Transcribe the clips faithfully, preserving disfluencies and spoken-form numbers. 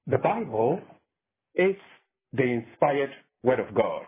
The Bible is the inspired Word of God.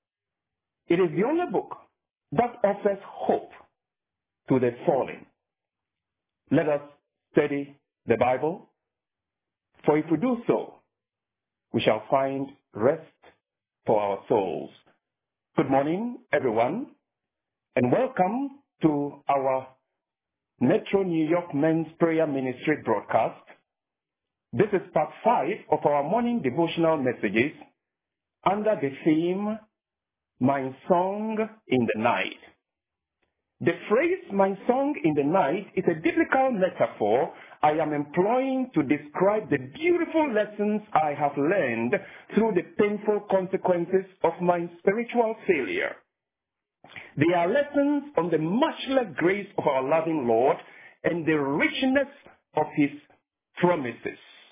It is the only book that offers hope to the fallen. Let us study the Bible, for if we do so, we shall find rest for our souls. Good morning, everyone, and welcome to our Metro New York Men's Prayer Ministry broadcast. This is part five of our morning devotional messages under the theme, My Song in the Night. The phrase, my song in the night, is a biblical metaphor I am employing to describe the beautiful lessons I have learned through the painful consequences of my spiritual failure. They are lessons on the matchless grace of our loving Lord and the richness of His promises.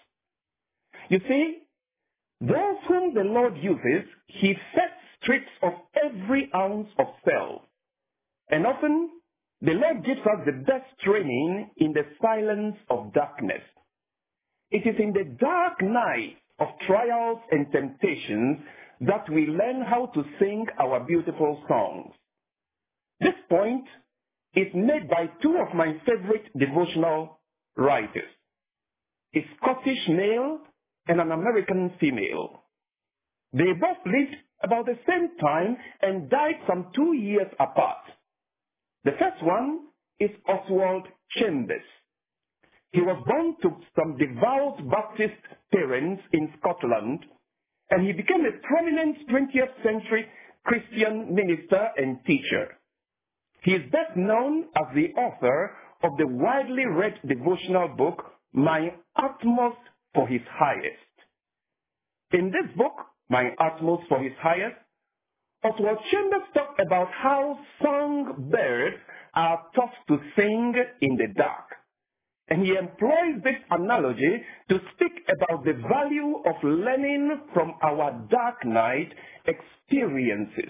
You see, those whom the Lord uses, He first strips of every ounce of self. And often, the Lord gives us the best training in the silence of darkness. It is in the dark night of trials and temptations that we learn how to sing our beautiful songs. This point is made by two of my favorite devotional writers, a Scottish male and an American female. They both lived about the same time and died some two years apart. The first one is Oswald Chambers. He was born to some devout Baptist parents in Scotland, and he became a prominent twentieth century Christian minister and teacher. He is best known as the author of the widely read devotional book, My Utmost for His Highest. In this book, My Utmost for His Highest, Oswald Chambers talked about how songbirds are taught to sing in the dark. And he employs this analogy to speak about the value of learning from our dark night experiences.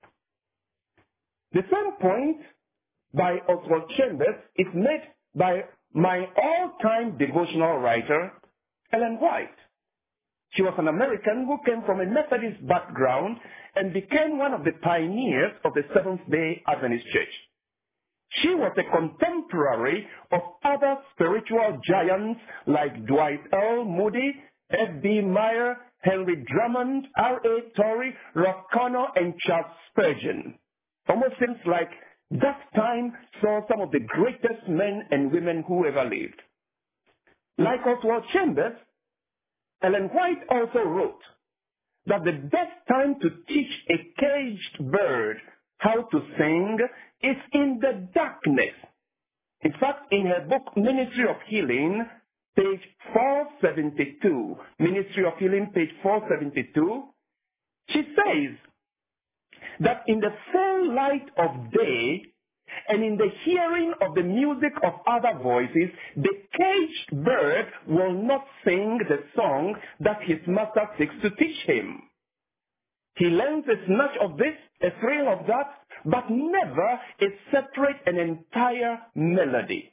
The same point by Oswald Chambers is made by my all-time devotional writer, Ellen White. She was an American who came from a Methodist background and became one of the pioneers of the Seventh-day Adventist Church. She was a contemporary of other spiritual giants like Dwight L. Moody, F B Meyer, Henry Drummond, R A Torrey, Ross Connor, and Charles Spurgeon. Almost seems like that time saw some of the greatest men and women who ever lived. Like Oswald Chambers, Ellen White also wrote that the best time to teach a caged bird how to sing is in the darkness. In fact, in her book, Ministry of Healing, page four seventy-two, Ministry of Healing, page four seventy-two, she says that in the full light of day and in the hearing of the music of other voices, the caged bird will not sing the song that his master seeks to teach him. He learns a snatch of this, a thrill of that, but never a separate and entire melody.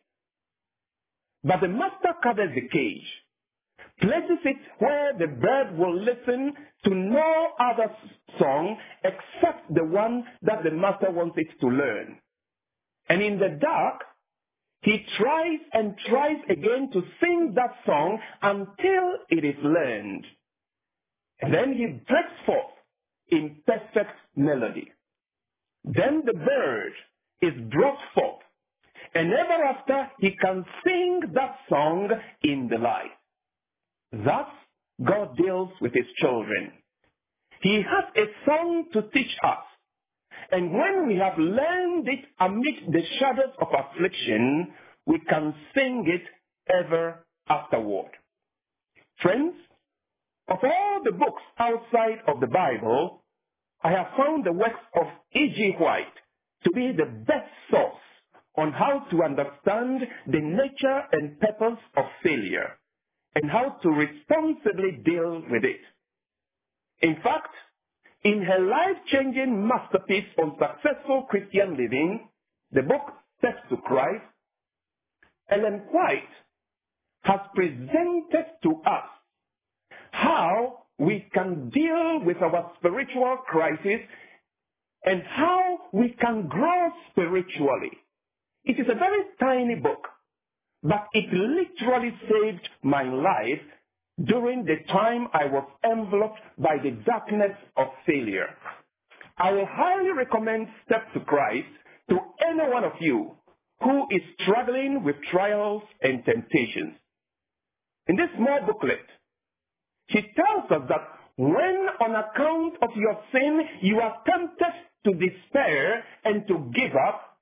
But the master covers the cage, places it where the bird will listen to no other song except the one that the master wants it to learn. And in the dark, he tries and tries again to sing that song until it is learned. And then he breaks forth in perfect melody. Then the bird is brought forth, and ever after he can sing that song in the light. Thus, God deals with His children. He has a song to teach us. And when we have learned it amidst the shadows of affliction, we can sing it ever afterward. Friends, of all the books outside of the Bible, I have found the works of E G White to be the best source on how to understand the nature and purpose of failure and how to responsibly deal with it. In fact, in her life-changing masterpiece on successful Christian living, the book Steps to Christ, Ellen White has presented to us how we can deal with our spiritual crisis and how we can grow spiritually. It is a very tiny book, but it literally saved my life during the time I was enveloped by the darkness of failure. I will highly recommend Step to Christ to any one of you who is struggling with trials and temptations. In this small booklet, she tells us that when on account of your sin you are tempted to despair and to give up,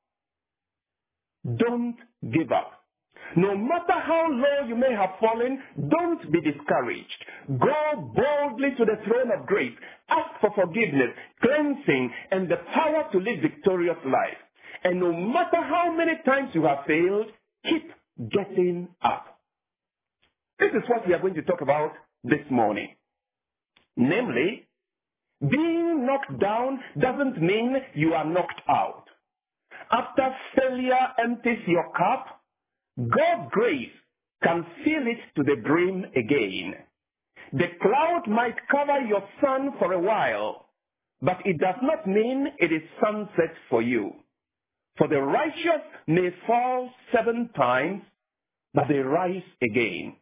don't give up. No matter how low you may have fallen, don't be discouraged. Go boldly to the throne of grace. Ask for forgiveness, cleansing, and the power to live victorious life. And no matter how many times you have failed, keep getting up. This is what we are going to talk about this morning. Namely, being knocked down doesn't mean you are knocked out. After failure empties your cup, God's grace can fill it to the brim again. The cloud might cover your sun for a while, but it does not mean it is sunset for you. For the righteous may fall seven times, but they rise again.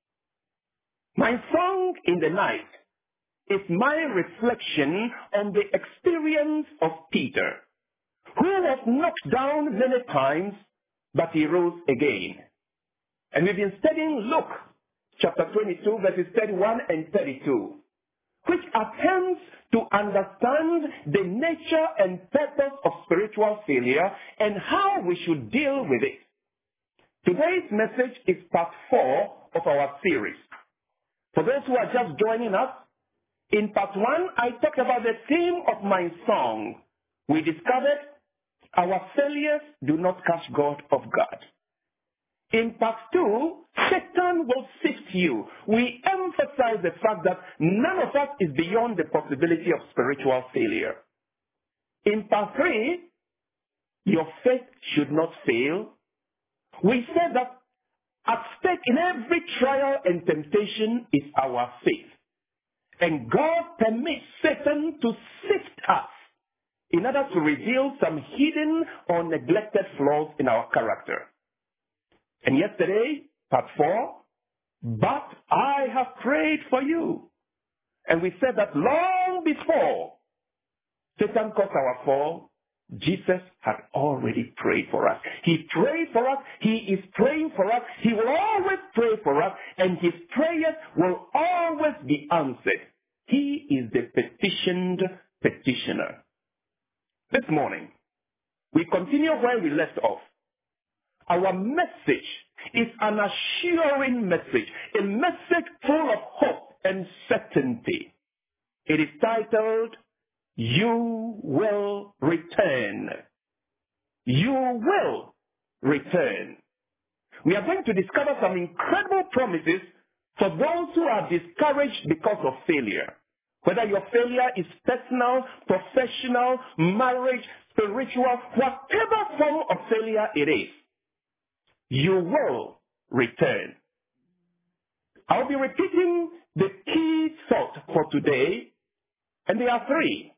My song in the night is my reflection on the experience of Peter, who was knocked down many times, but he rose again. And we've been studying Luke chapter twenty-two, verses thirty-one and thirty-two, which attempts to understand the nature and purpose of spiritual failure and how we should deal with it. Today's message is part four of our series. For those who are just joining us, in part one, I talked about the theme of my song. We discovered our failures do not catch God off guard. In part two, Satan will sift you. We emphasize the fact that none of us is beyond the possibility of spiritual failure. In part three, your faith should not fail. We said that at stake in every trial and temptation is our faith. And God permits Satan to sift us in order to reveal some hidden or neglected flaws in our character. And yesterday, part four, but I have prayed for you. And we said that long before Satan caused our fall, Jesus had already prayed for us. He prayed for us. He is praying for us. He will always pray for us. And his prayers will always be answered. He is the petitioned petitioner. This morning, we continue where we left off. Our message is an assuring message, a message full of hope and certainty. It is titled, You Will Return. You will return. We are going to discover some incredible promises for those who are discouraged because of failure. Whether your failure is personal, professional, marriage, spiritual, whatever form of failure it is, you will return. I'll be repeating the key thought for today, and there are three.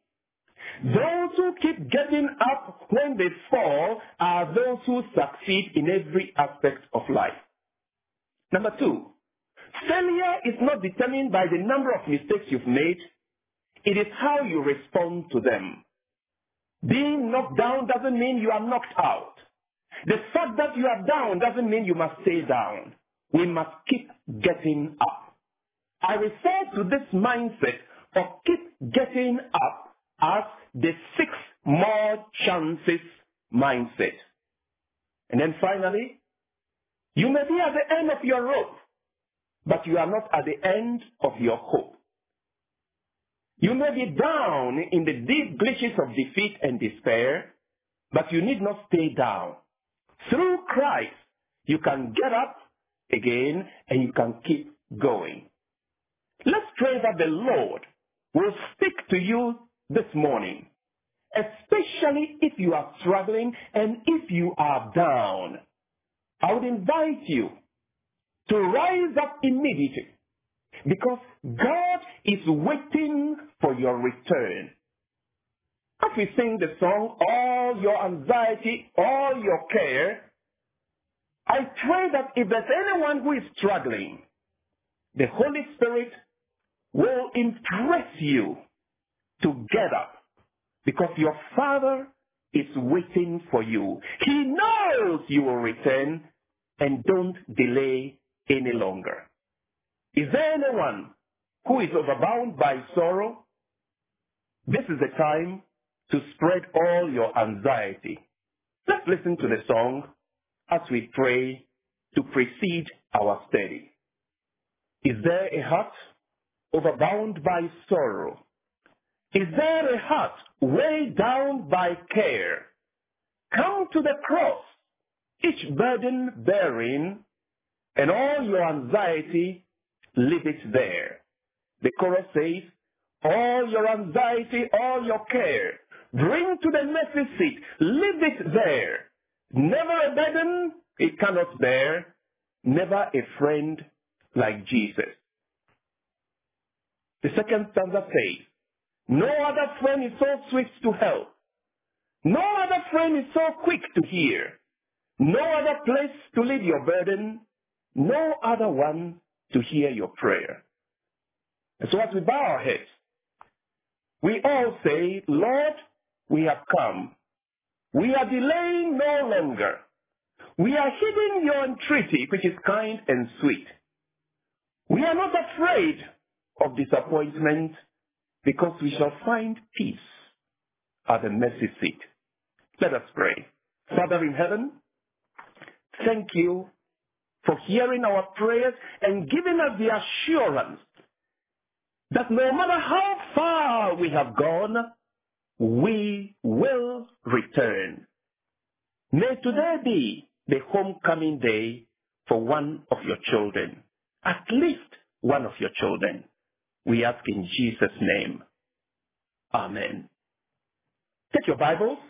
Those who keep getting up when they fall are those who succeed in every aspect of life. Number two, failure is not determined by the number of mistakes you've made. It is how you respond to them. Being knocked down doesn't mean you are knocked out. The fact that you are down doesn't mean you must stay down. We must keep getting up. I refer to this mindset of keep getting up as the six more chances mindset. And then finally, you may be at the end of your rope, but you are not at the end of your hope. You may be down in the deep glitches of defeat and despair, but you need not stay down. Through Christ, you can get up again and you can keep going. Let's pray that the Lord will speak to you this morning, especially if you are struggling and if you are down. I would invite you to rise up immediately Because God is waiting for your return. As we sing the song, all your anxiety, all your care, I pray that if there's anyone who is struggling, the Holy Spirit will impress you to get up, because your Father is waiting for you. He knows you will return, and don't delay any longer. Is there anyone who is overwhelmed by sorrow? This is the time to spread all your anxiety. Let's listen to the song as we pray to precede our study. Is there a heart overbound by sorrow? Is there a heart weighed down by care? Come to the cross, each burden bearing, and all your anxiety, leave it there. The chorus says, all your anxiety, all your care, bring to the mercy seat, leave it there. Never a burden it cannot bear, never a friend like Jesus. The second stanza says, no other friend is so swift to help. No other friend is so quick to hear. No other place to leave your burden. No other one to hear your prayer. And so as we bow our heads, we all say, Lord, we have come. We are delaying no longer. We are heeding your entreaty, which is kind and sweet. We are not afraid of disappointment, because we shall find peace at the mercy seat. Let us pray. Father in heaven, thank you for hearing our prayers and giving us the assurance that no matter how far we have gone, we will return. May today be the homecoming day for one of your children, at least one of your children. We ask in Jesus' name. Amen. Take your Bibles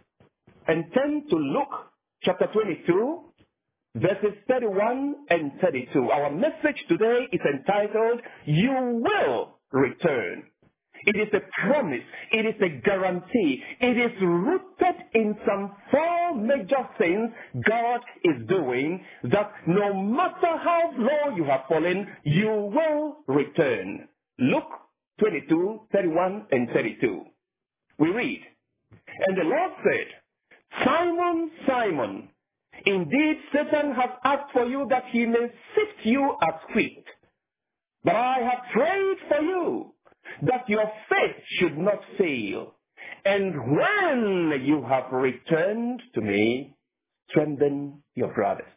and turn to Luke chapter twenty-two, verses thirty-one and thirty-two. Our message today is entitled, You Will Return. It is a promise. It is a guarantee. It is rooted in some four major things God is doing, that no matter how low you have fallen, you will return. Luke twenty-two, thirty-one and thirty-two. We read, and the Lord said, Simon, Simon, indeed Satan has asked for you that he may sift you as wheat. But I have prayed for you, that your faith should not fail. And when you have returned to me, strengthen your brothers.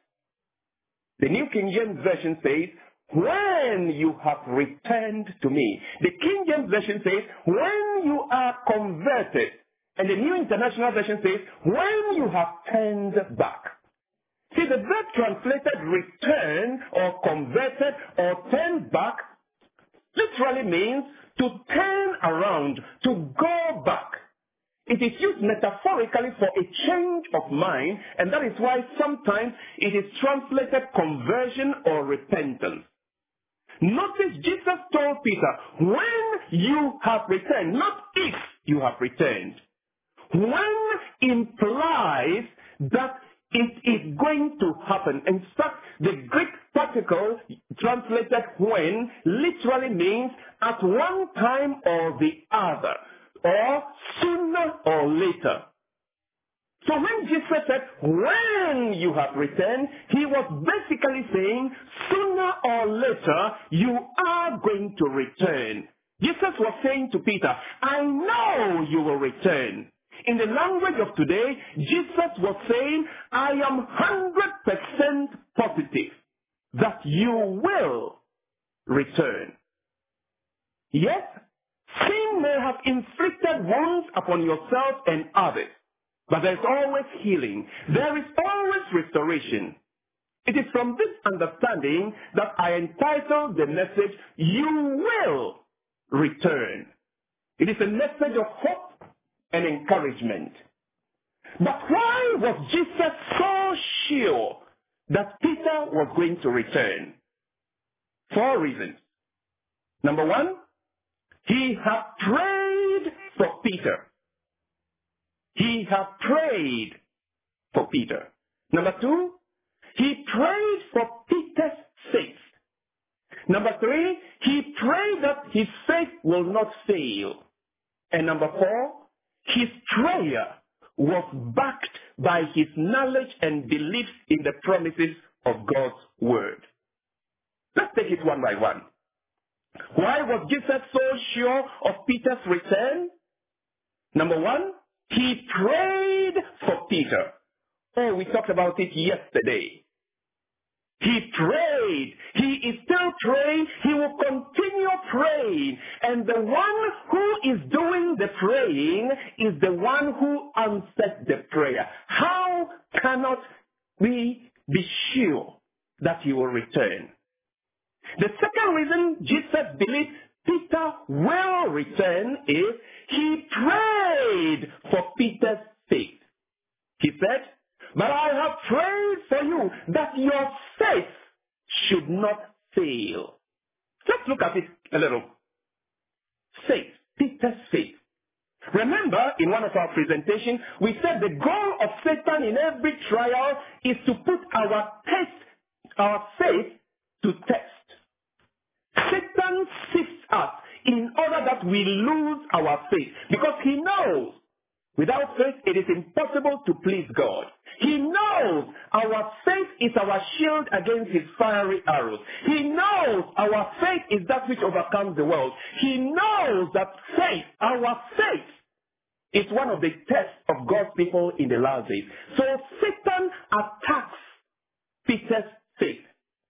The New King James Version says, when you have returned to me. The King James Version says, when you are converted. And the New International Version says, when you have turned back. See, the verb translated return or converted or turned back literally means to turn around, to go back. It is used metaphorically for a change of mind, and that is why sometimes it is translated conversion or repentance. Notice Jesus told Peter, when you have returned, not if you have returned. When implies that it is going to happen. In fact, the Greek particle translated when literally means at one time or the other, or sooner or later. So when Jesus said, when you have returned, he was basically saying, sooner or later, you are going to return. Jesus was saying to Peter, I know you will return. In the language of today, Jesus was saying, I am one hundred percent positive that you will return. Yes, sin may have inflicted wounds upon yourself and others, but there is always healing. There is always restoration. It is from this understanding that I entitled the message, You Will Return. It is a message of hope and encouragement. But why was Jesus so sure that Peter was going to return? Four reasons. Number one, he had prayed for Peter. He had prayed for Peter. Number two, he prayed for Peter's faith. Number three, he prayed that his faith will not fail. And number four, his prayer was backed by his knowledge and belief in the promises of God's word. Let's take it one by one. Why was Jesus so sure of Peter's return? Number one, he prayed for Peter. Oh, we talked about it yesterday. He prayed. He is still praying. He will continue praying. And the one who is doing the praying is the one who answers the prayer. How cannot we be sure that he will return? The second reason Jesus believed Peter will return is he prayed for Peter's faith. He said, "But I have prayed for you that your faith should not fail." Let's look at it a little. Faith, Peter's faith. Remember, in one of our presentations, we said the goal of Satan in every trial is to put our test, our faith to test. Satan sifts us in order that we lose our faith, because he knows without faith it is impossible to please God. He knows our faith is our shield against his fiery arrows. He knows our faith is that which overcomes the world. He knows that faith, our faith, is one of the tests of God's people in the last days. So Satan attacks Peter's faith.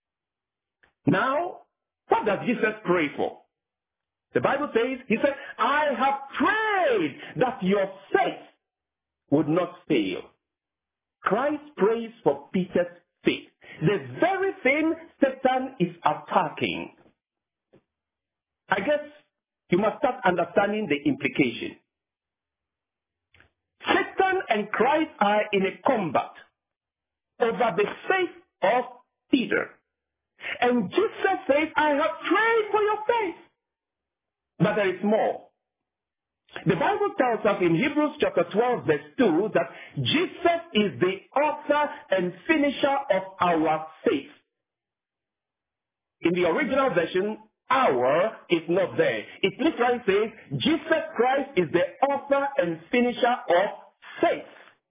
Now, what does Jesus pray for? The Bible says, he said, "I have prayed that your faith would not fail." Christ prays for Peter's faith. The very thing Satan is attacking. I guess you must start understanding the implication. Satan and Christ are in a combat over the faith of Peter. And Jesus says, "I have prayed for your faith." But there is more. The Bible tells us in Hebrews chapter twelve verse two that Jesus is the author and finisher of our faith. In the original version, "our" is not there. It literally says, Jesus Christ is the author and finisher of faith.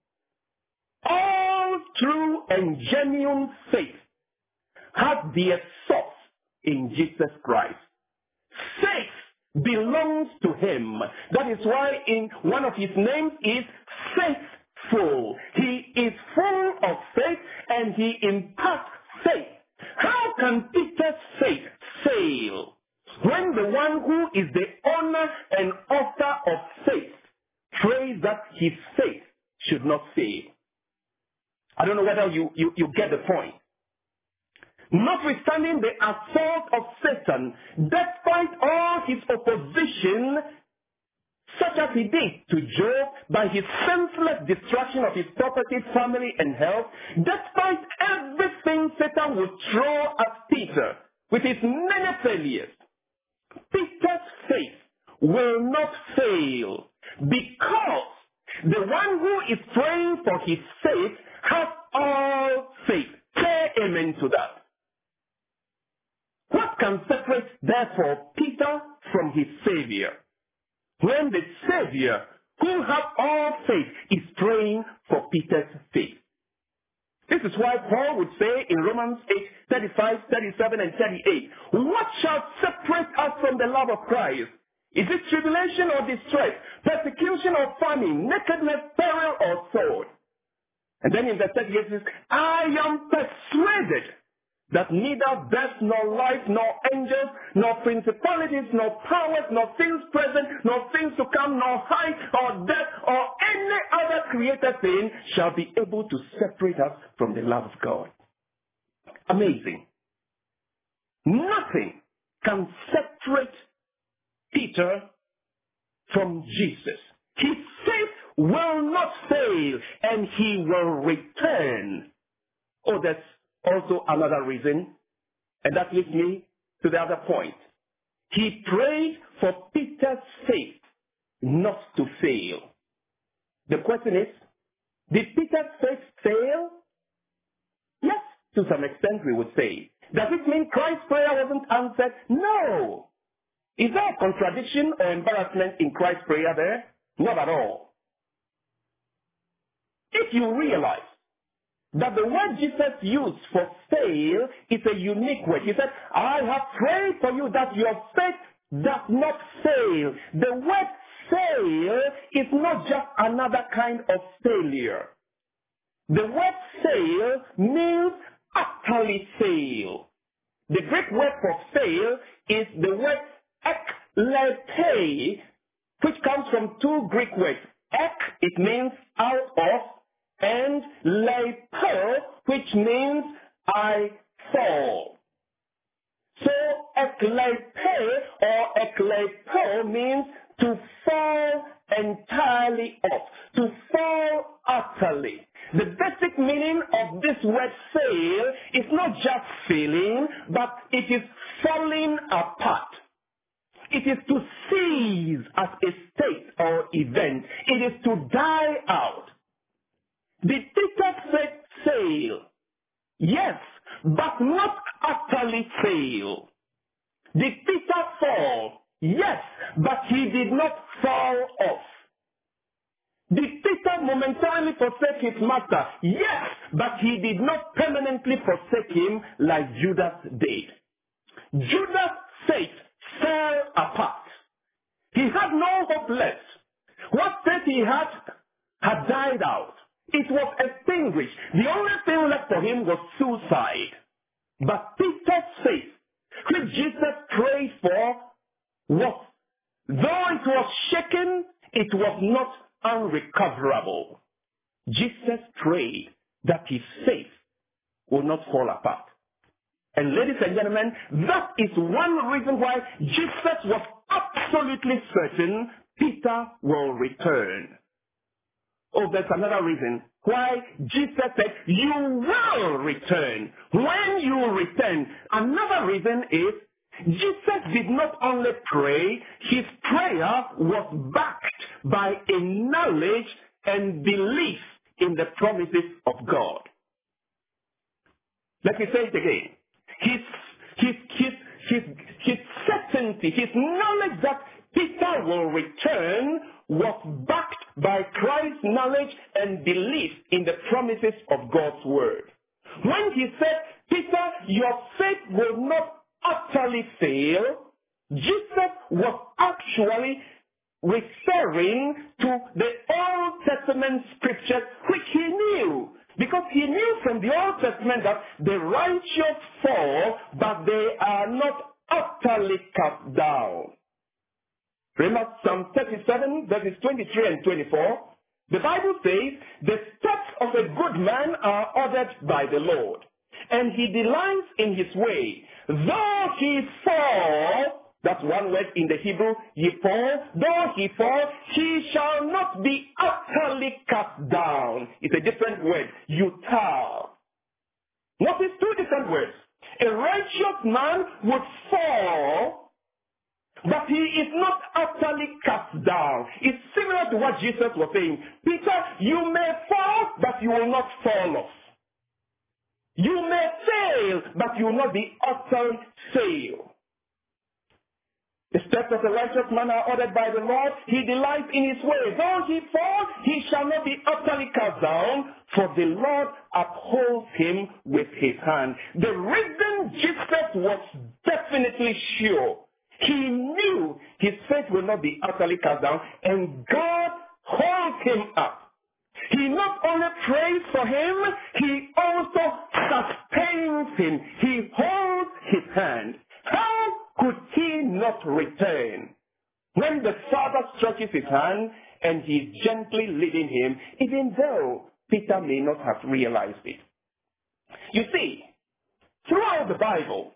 All true and genuine faith has their source in Jesus Christ. Faith belongs to him. That is why in one of his names is faithful. He is full of faith and he imparts faith. How can Peter's faith fail when the one who is the owner and author of faith prays that his faith should not fail? I don't know whether you, you, you get the point. Notwithstanding the assault of Satan, despite all his opposition, such as he did to Job by his senseless destruction of his property, family, and health, despite everything Satan would throw at Peter with his many failures, Peter's faith will not fail because the one who is praying for his faith has all faith. Say amen to that. What can separate, therefore, Peter from his Savior? When the Savior, who has all faith, is praying for Peter's faith. This is why Paul would say in Romans eight, thirty-five, thirty-seven, and thirty-eight, "What shall separate us from the love of Christ? Is it tribulation or distress, persecution or famine, nakedness, peril or sword?" And then in verse thirty-eight it says, "I am persuaded that neither death, nor life, nor angels, nor principalities, nor powers, nor things present, nor things to come, nor height, or depth, or any other created thing shall be able to separate us from the love of God." Amazing. Nothing can separate Peter from Jesus. His faith will not fail, and he will return. Oh, that's also another reason, and that leads me to the other point. He prayed for Peter's faith not to fail. The question is, did Peter's faith fail? Yes, to some extent we would say. Does it mean Christ's prayer wasn't answered? No. Is there a contradiction or embarrassment in Christ's prayer there? Not at all. If you realize that the word Jesus used for fail is a unique word. He said, I have prayed for you that your faith does not fail. The word fail is not just another kind of failure. The word fail means utterly fail. The Greek word for fail is the word eklepe, which comes from two Greek words. Ek, it means out of, and lepo, which means I fall. So eklepe or eklepo means to fall entirely off, to fall utterly. The basic meaning of this word fail is not just failing, but it is falling apart. It is to cease as a state or event. It is to die out. Did Peter's faith fail? Yes, but not utterly fail. Did Peter fall? Yes, but he did not fall off. Did Peter momentarily forsake his master? Yes, but he did not permanently forsake him like Judas did. Judas' faith fell apart. He had no hope left. What faith he had had died out. It was extinguished. The only thing left for him was suicide. But Peter's faith, which Jesus prayed for, was, though it was shaken, it was not unrecoverable. Jesus prayed that his faith will not fall apart. And ladies and gentlemen, that is one reason why Jesus was absolutely certain Peter will return. Oh, there's another reason why Jesus said, you will return. When you return, another reason is Jesus did not only pray, his prayer was backed by a knowledge and belief in the promises of God. Let me say it again. His, his, his, his, his certainty, his knowledge that Peter will return was backed by Christ's knowledge and belief in the promises of God's word. When he said, Peter, your faith will not utterly fail, Jesus was actually referring to the Old Testament scriptures which he knew. Because he knew from the Old Testament that the righteous fall, but they are not utterly cast down. Remember Psalm thirty-seven, verses twenty-three and twenty-four? The Bible says, the steps of a good man are ordered by the Lord, and he delights in his way. Though he fall, that's one word in the Hebrew, ye fall, though he fall, he shall not be utterly cast down. It's a different word, yutal. Notice two different words. A righteous man would fall, but he is not utterly cast down. It's similar to what Jesus was saying. Peter, you may fall, but you will not fall off. You may fail, but you will not be utterly fail. The steps of the righteous man are ordered by the Lord. He delights in his way. Though he fall, he shall not be utterly cast down, for the Lord upholds him with his hand. The reason Jesus was definitely sure, he knew his faith will not be utterly cast down, and God holds him up. He not only prays for him, he also sustains him. He holds his hand. How could he not return? When the Father stretches his hand and he is gently leading him, even though Peter may not have realized it. You see, throughout the Bible,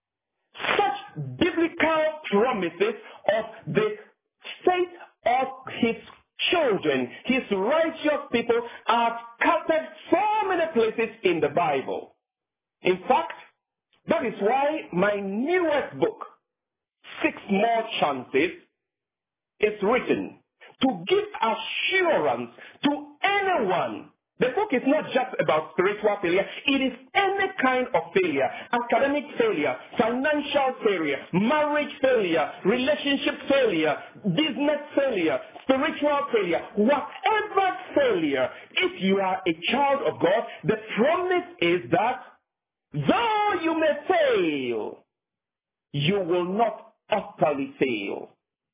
such biblical promises of the state of his children, his righteous people, are scattered so many places in the Bible. In fact, that is why my newest book, six more chances is written to give assurance to anyone. The book is not just about spiritual failure. It is any kind of failure. Academic failure, financial failure, marriage failure, relationship failure, business failure, spiritual failure, whatever failure. If you are a child of God, the promise is that though you may fail, you will not utterly fail.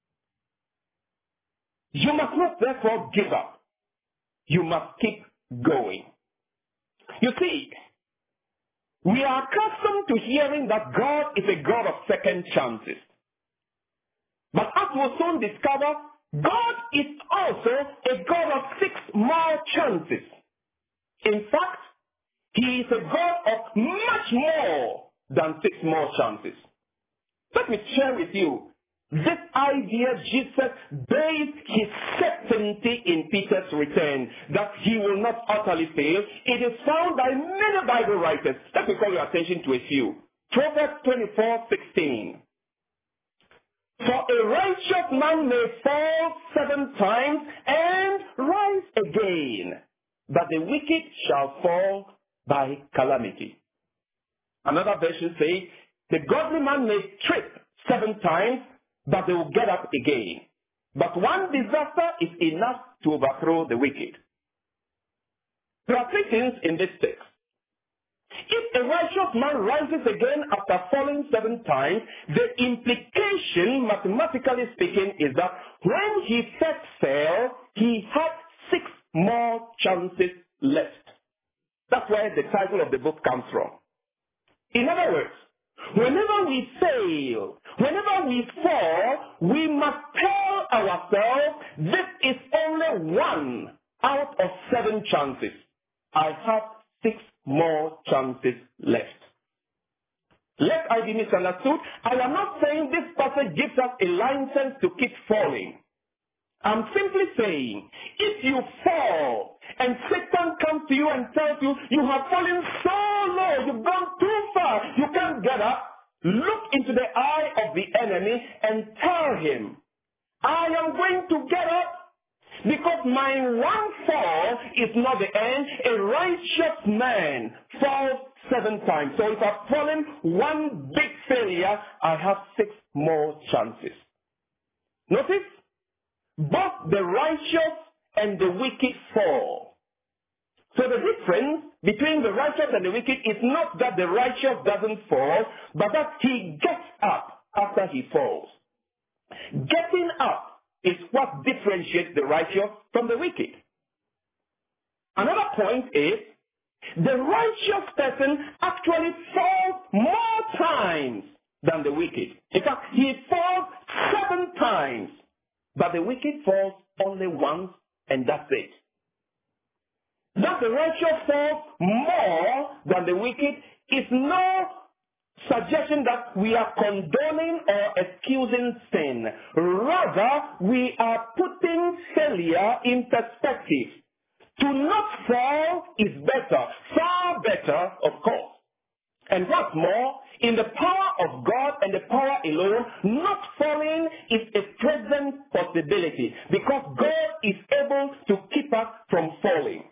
You must not therefore give up. You must keep going. You see, we are accustomed to hearing that God is a God of second chances. But as we'll soon discover, God is also a God of six more chances. In fact, He is a God of much more than six more chances. Let me share with you this idea. Jesus based his certainty in Peter's return, that he will not utterly fail. It is found by many Bible writers. Let me call your attention to a few. Proverbs twenty-four sixteen. For a righteous man may fall seven times and rise again, but the wicked shall fall by calamity. Another version says, the godly man may trip seven times, but they will get up again. But one disaster is enough to overthrow the wicked. There are three things in this text. If a righteous man rises again after falling seven times, the implication, mathematically speaking, is that when he first fell, he had six more chances left. That's where the title of the book comes from. In other words, whenever we fail, whenever we fall, we must tell ourselves, this is only one out of seven chances. I have six more chances left. Lest I be misunderstood, I am not saying this passage gives us a license to keep falling. I'm simply saying, if you fall and Satan comes to you and tells you, you have fallen so low, you've gone too far, you can't get up, look into the eye of the enemy and tell him, I am going to get up because my one fall is not the end. A righteous man falls seven times. So if I've fallen one big failure, I have six more chances. Notice, both the righteous and the wicked fall. So the difference between the righteous and the wicked is not that the righteous doesn't fall, but that he gets up after he falls. Getting up is what differentiates the righteous from the wicked. Another point is, the righteous person actually falls more times than the wicked. In fact, he falls seven times. But the wicked falls only once, and that's it. That the righteous falls more than the wicked is no suggestion that we are condoning or excusing sin. Rather, we are putting failure in perspective. To not fall is better, far better, of course. And what's more, in the power of God and the power alone, not falling is a present possibility because God is able to keep us from falling.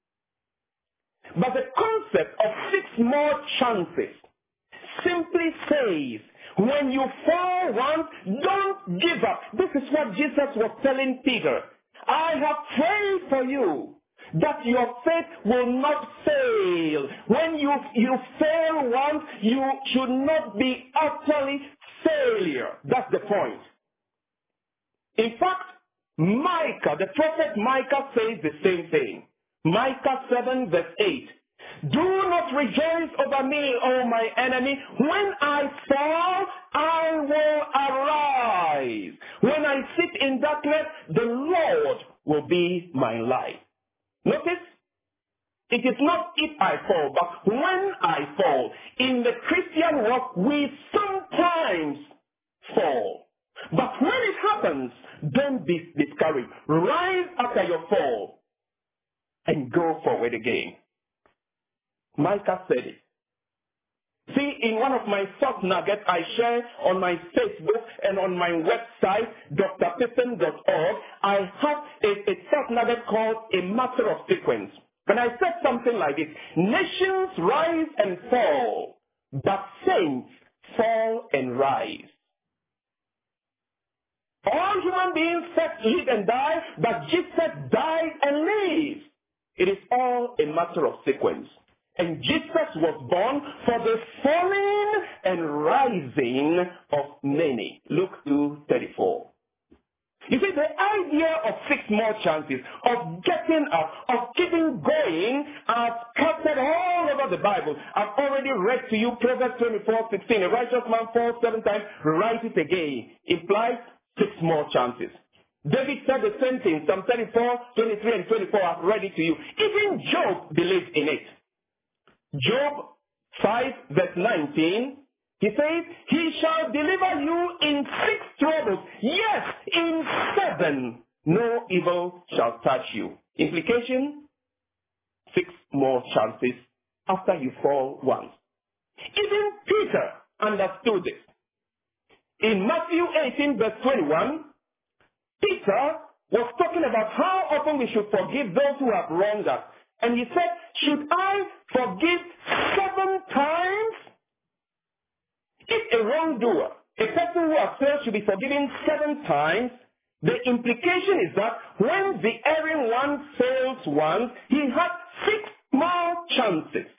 But the concept of six more chances simply says, when you fall once, don't give up. This is what Jesus was telling Peter. I have prayed for you, that your faith will not fail. When you, you fail once, you should not be utterly failure. That's the point. In fact, Micah, the prophet Micah says the same thing. Micah seven verse eight. Do not rejoice over me, O my enemy. When I fall, I will arise. When I sit in darkness, the Lord will be my light. Notice, it is not if I fall, but when I fall. In the Christian walk, we sometimes fall. But when it happens, don't be discouraged. Rise after your fall and go forward again. Micah said it. See, in one of my thought nuggets I share on my Facebook and on my website, d r pippin dot org, I have a, a thought nugget called A Matter of Sequence. And I said something like this: nations rise and fall, but saints fall and rise. All human beings first live and die, but Jesus died and lives. It is all a matter of sequence. And Jesus was born for the falling and rising of many. Luke two thirty-four. You see, the idea of six more chances, of getting up, of keeping going, are scattered all over the Bible. I've already read to you Proverbs twenty-four sixteen. A righteous man falls seven times, rise it again. Implies six more chances. David said the same thing. Psalm thirty-four, twenty-three and twenty-four. I've read it to you. Even Job believed in it. Job five verse nineteen, he says, he shall deliver you in six troubles. Yes, in seven, no evil shall touch you. Implication, six more chances after you fall once. Even Peter understood this. In Matthew eighteen verse twenty-one, Peter was talking about how often we should forgive those who have wronged us. And he said, should I forgive seven times? If a wrongdoer, a person who has failed, should be forgiven seven times, the implication is that when the erring one fails once, he has six more chances.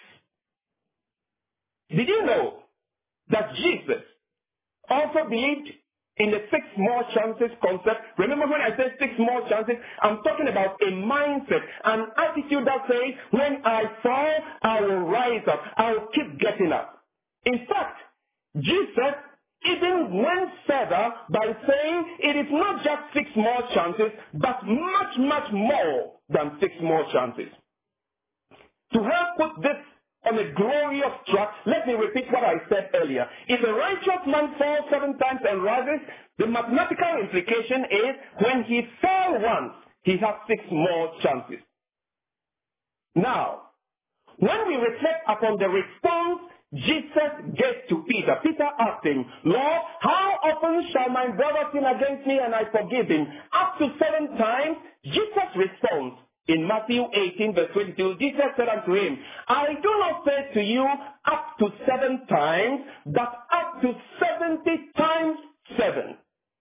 Did you know that Jesus also believed in the six more chances concept? Remember when I said six more chances, I'm talking about a mindset, an attitude that says, when I fall, I will rise up. I will keep getting up. In fact, Jesus even went further by saying it is not just six more chances, but much, much more than six more chances. To help put this on a glorious track, let me repeat what I said earlier. If a righteous man falls seven times and rises, the mathematical implication is when he fell once, he has six more chances. Now, when we reflect upon the response Jesus gave to Peter, Peter asked him, Lord, how often shall my brother sin against me and I forgive him? Up to seven times. Jesus responds in Matthew eighteen verse twenty-two, Jesus said unto him, I do not say to you up to seven times, but up to seventy times seven.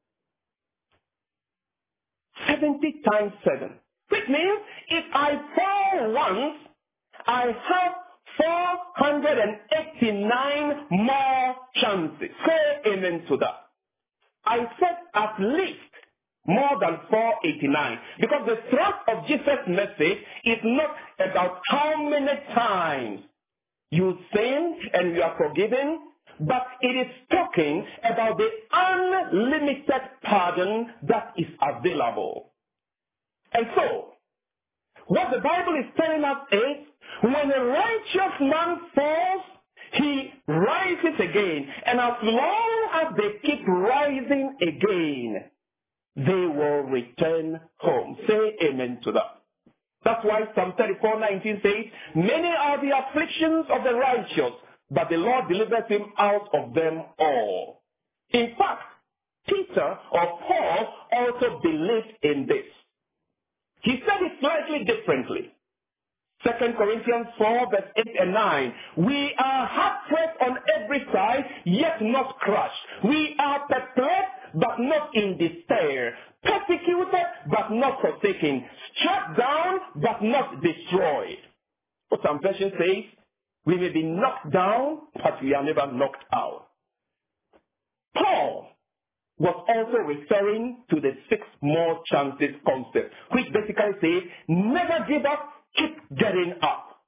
Seventy times seven. Which means if I fall once, I have four hundred eighty-nine more chances. Say amen to that. I said at least more than four hundred eighty-nine. Because the thrust of Jesus' message is not about how many times you sin and you are forgiven, but it is talking about the unlimited pardon that is available. And so, what the Bible is telling us is, when a righteous man falls, he rises again. And as long as they keep rising again, they will return home. Say amen to that. That's why Psalm thirty-four nineteen says, many are the afflictions of the righteous, but the Lord delivers him out of them all. In fact, Peter or Paul also believed in this. He said it slightly differently. Second Corinthians four, verse eight and nine. We are hard-pressed on every side, yet not crushed. We are perplexed, but not in despair. Persecuted, but not forsaken. Struck down, but not destroyed. What some version says, we may be knocked down, but we are never knocked out. Paul was also referring to the six more chances concept, which basically says, never give up, keep getting up.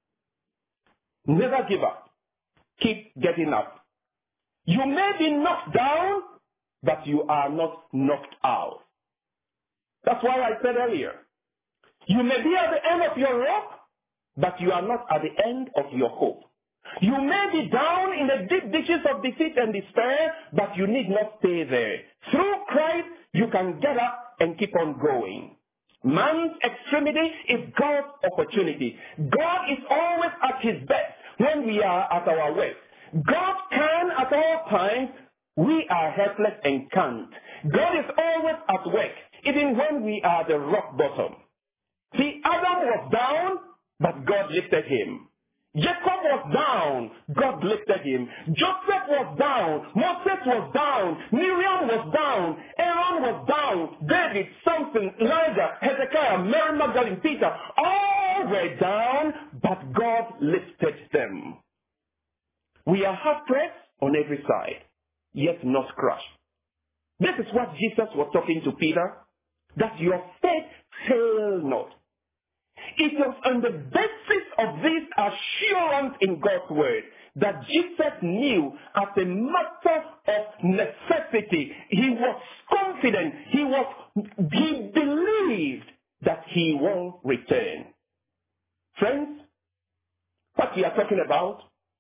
Never give up. Keep getting up. You may be knocked down, but you are not knocked out. That's why I said earlier, you may be at the end of your rope, but you are not at the end of your hope. You may be down in the deep ditches of defeat and despair, but you need not stay there. Through Christ, you can get up and keep on going. Man's extremity is God's opportunity. God is always at his best when we are at our worst. God can at all times. We are helpless and can't. God is always at work, even when we are at the rock bottom. See, Adam was down, but God lifted him. Jacob was down, God lifted him. Joseph was down, Moses was down, Miriam was down, Aaron was down, David, Samson, Elijah, Hezekiah, Mary Magdalene, Peter, all were down, but God lifted them. We are hard pressed on every side, yet not crushed. This is what Jesus was talking to Peter, that your faith fail not. It was on the basis of this assurance in God's word that Jesus knew as a matter of necessity. He was confident. He was, he believed that he will return. Friends, what we are talking about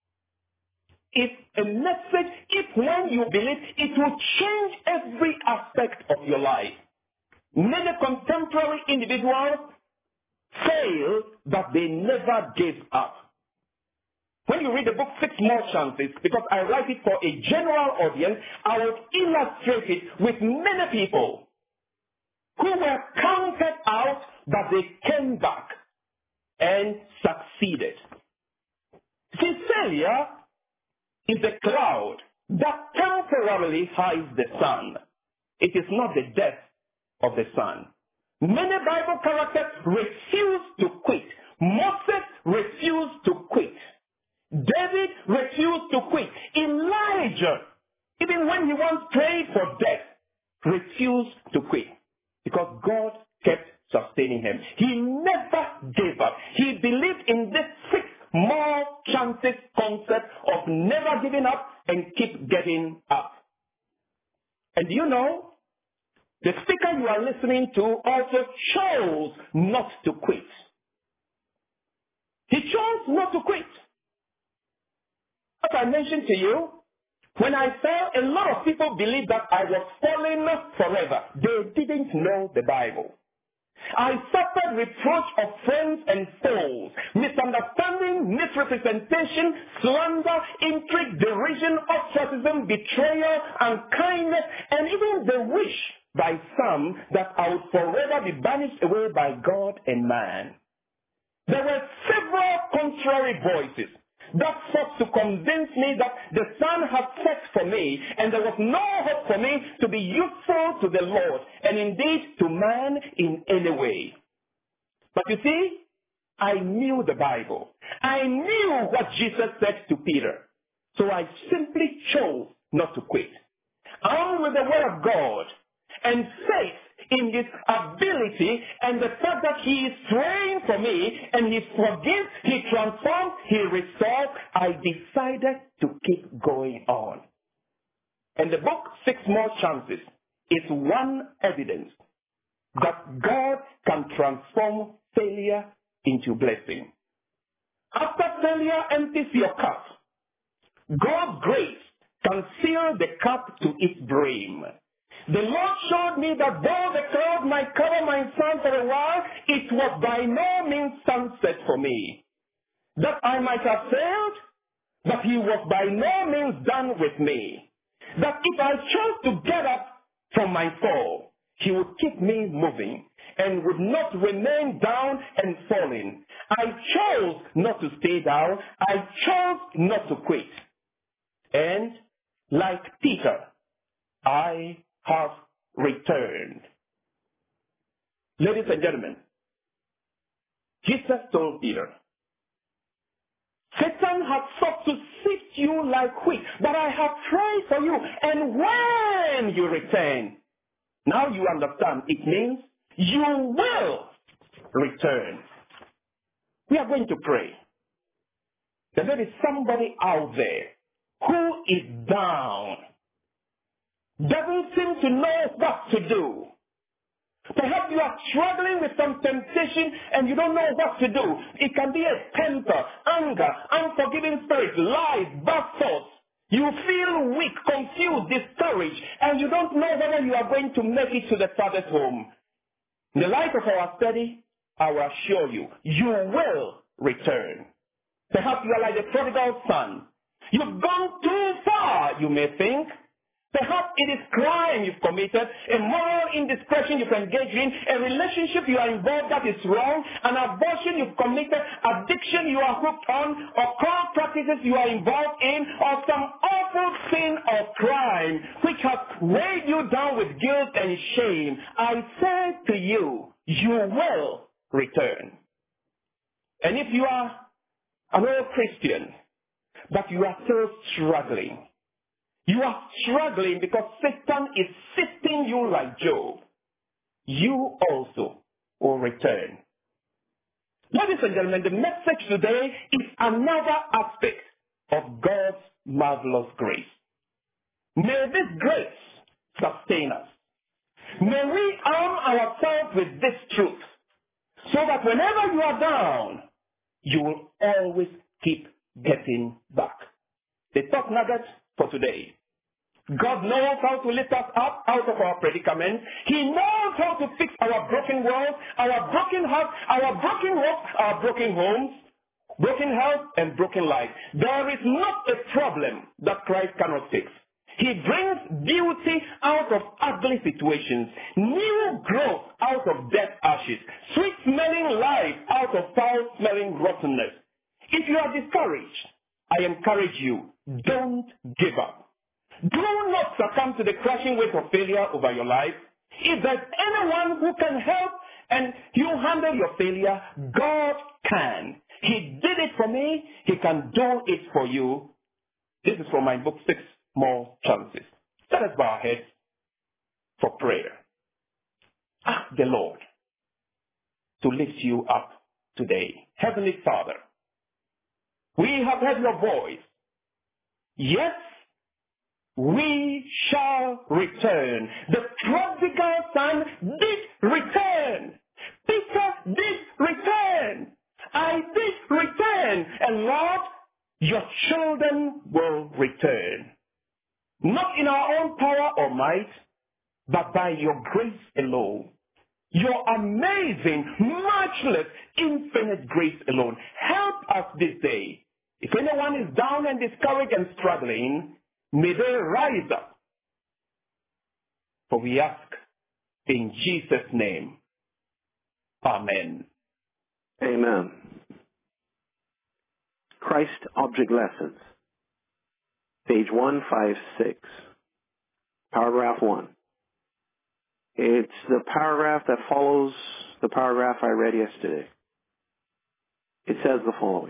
is a message, if when you believe, it will change every aspect of your life. Many contemporary individuals failed, but they never gave up. When you read the book Six More Chances, because I write it for a general audience, I will illustrate it with many people who were counted out, but they came back and succeeded. See, failure is a cloud that temporarily hides the sun. It is not the death of the sun. Many Bible characters refused to quit. Moses refused to quit. David refused to quit. Elijah, even when he once prayed for death, refused to quit because God kept sustaining him. He never gave up. He believed in this six more chances concept of never giving up and keep getting up. And do you know, the speaker you are listening to also chose not to quit. He chose not to quit. As I mentioned to you, when I fell, a lot of people believed that I was falling forever. They didn't know the Bible. I suffered reproach of friends and foes, misunderstanding, misrepresentation, slander, intrigue, derision, ostracism, betrayal, unkindness, and even the wish by some that I would forever be banished away by God and man. There were several contrary voices that sought to convince me that the sun had set for me and there was no hope for me to be useful to the Lord and indeed to man in any way. But you see, I knew the Bible. I knew what Jesus said to Peter. So I simply chose not to quit. Armed with the word of God and faith in his ability and the fact that he is praying for me and he forgives, he transforms, he restores, I decided to keep going on. And the book Six More Chances is one evidence that God can transform failure into blessing. After failure empties your cup, God's grace can fill the cup to its brim. The Lord showed me that though the cloud might cover my sun for a while, it was by no means sunset for me. That I might have failed, but he was by no means done with me. That if I chose to get up from my fall, he would keep me moving and would not remain down and falling. I chose not to stay down. I chose not to quit. And like Peter, I have returned. Ladies and gentlemen, Jesus told Peter, Satan has sought to sift you like wheat, but I have prayed for you, and when you return, now you understand, it means you will return. We are going to pray that there is somebody out there who is down, doesn't seem to know what to do. Perhaps you are struggling with some temptation and you don't know what to do. It can be a temper, anger, unforgiving spirit, lies, bad thoughts. You feel weak, confused, discouraged, and you don't know whether you are going to make it to the Father's home. In the light of our study, I will assure you, you will return. Perhaps you are like the prodigal son. You've gone too far, you may think. Perhaps it is crime you've committed, a moral indiscretion you've engaged in, a relationship you are involved that is wrong, an abortion you've committed, addiction you are hooked on, or cult practices you are involved in, or some awful sin or crime which has weighed you down with guilt and shame. I say to you, you will return. And if you are an old Christian, but you are still struggling, you are struggling because Satan is sifting you like Job, you also will return. Ladies and gentlemen, the message today is another aspect of God's marvelous grace. May this grace sustain us. May we arm ourselves with this truth so that whenever you are down, you will always keep getting back. The top nugget for today. God knows how to lift us up out of our predicament. He knows how to fix our broken world, our broken heart, our broken hopes, our broken homes, broken health, and broken life. There is not a problem that Christ cannot fix. He brings beauty out of ugly situations, new growth out of dead ashes, sweet-smelling life out of foul-smelling rottenness. If you are discouraged, I encourage you, don't give up. Do not succumb to the crushing weight of failure over your life. If there's anyone who can help and you handle your failure, God can. He did it for me. He can do it for you. This is from my book, Six More Chances. Let us bow our heads for prayer. Ask the Lord to lift you up today. Heavenly Father, we have heard your voice. Yes, we shall return. The prodigal son did return. Peter did return. I did return. And Lord, your children will return. Not in our own power or might, but by your grace alone. Your amazing, matchless, infinite grace alone. Help us this day. If anyone is down and discouraged and struggling, may they rise up. For we ask in Jesus' name. Amen. Amen. Christ Object Lessons. Page one fifty-six. Paragraph one. It's the paragraph that follows the paragraph I read yesterday. It says the following.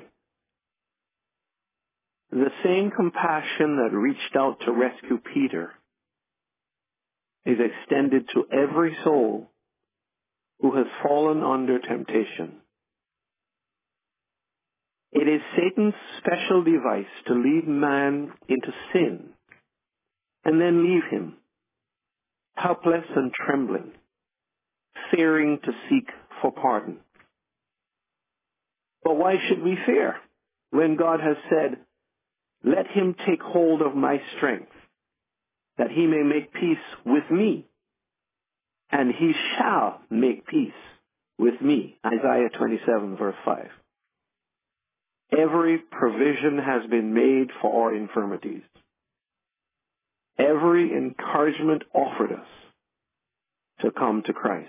The same compassion that reached out to rescue Peter is extended to every soul who has fallen under temptation. It is Satan's special device to lead man into sin and then leave him, helpless and trembling, fearing to seek for pardon. But why should we fear when God has said, "Let him take hold of my strength, that he may make peace with me, and he shall make peace with me." Isaiah twenty-seven, verse five. Every provision has been made for our infirmities. Every encouragement offered us to come to Christ.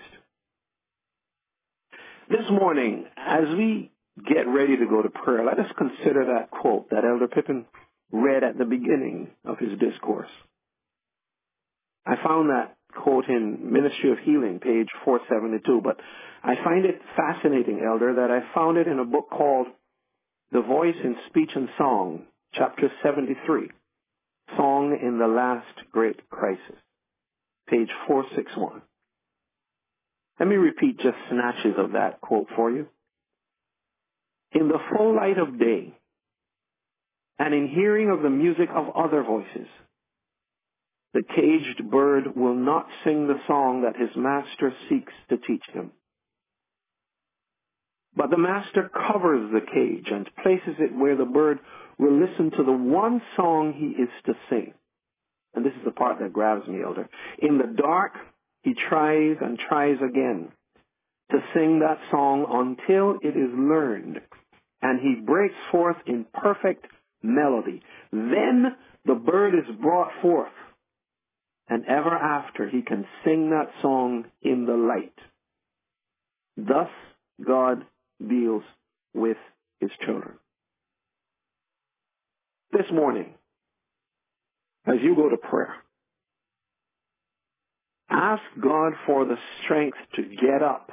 This morning, as we get ready to go to prayer, let us consider that quote that Elder Pippin read at the beginning of his discourse. I found that quote in Ministry of Healing, page four seventy-two, but I find it fascinating, Elder, that I found it in a book called The Voice in Speech and Song, chapter seventy-three, Song in the Last Great Crisis, page four sixty-one. Let me repeat just snatches of that quote for you. In the full light of day, and in hearing of the music of other voices, the caged bird will not sing the song that his master seeks to teach him. But the master covers the cage and places it where the bird will listen to the one song he is to sing. And this is the part that grabs me, Elder. In the dark, he tries and tries again to sing that song until it is learned, and he breaks forth in perfect melody. Then the bird is brought forth, and ever after he can sing that song in the light. Thus God deals with his children. This morning, as you go to prayer, ask God for the strength to get up.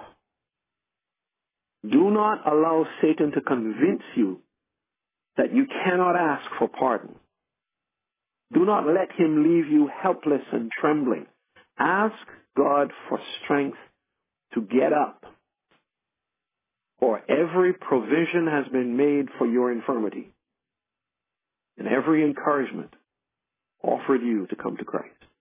Do not allow Satan to convince you that you cannot ask for pardon. Do not let him leave you helpless and trembling. Ask God for strength to get up. For every provision has been made for your infirmity, and every encouragement offered you to come to Christ.